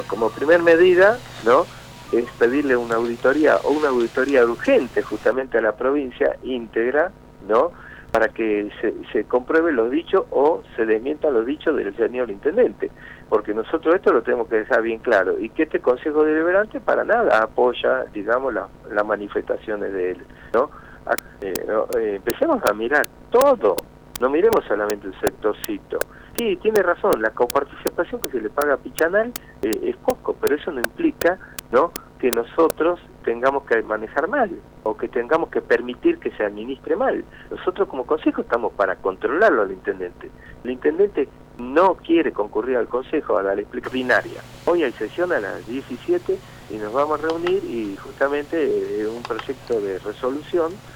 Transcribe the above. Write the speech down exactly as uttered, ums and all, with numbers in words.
Como primer medida, ¿no?, es pedirle una auditoría o una auditoría urgente justamente a la provincia íntegra, ¿no?, para que se, se compruebe los dichos o se desmientan los dichos del señor intendente, porque nosotros esto lo tenemos que dejar bien claro, y que este Consejo Deliberante para nada apoya, digamos, las la manifestaciones de él, ¿no? Eh, no eh, empecemos a mirar todo, no miremos solamente el sectorcito. Sí, tiene razón, la coparticipación que se le paga a Pichanal eh, es poco, pero eso no implica, ¿no?, que nosotros tengamos que manejar mal o que tengamos que permitir que se administre mal. Nosotros como consejo estamos para controlarlo al intendente. El intendente no quiere concurrir al consejo a la explicación binaria. Hoy hay sesión a las diecisiete y nos vamos a reunir y justamente eh, un proyecto de resolución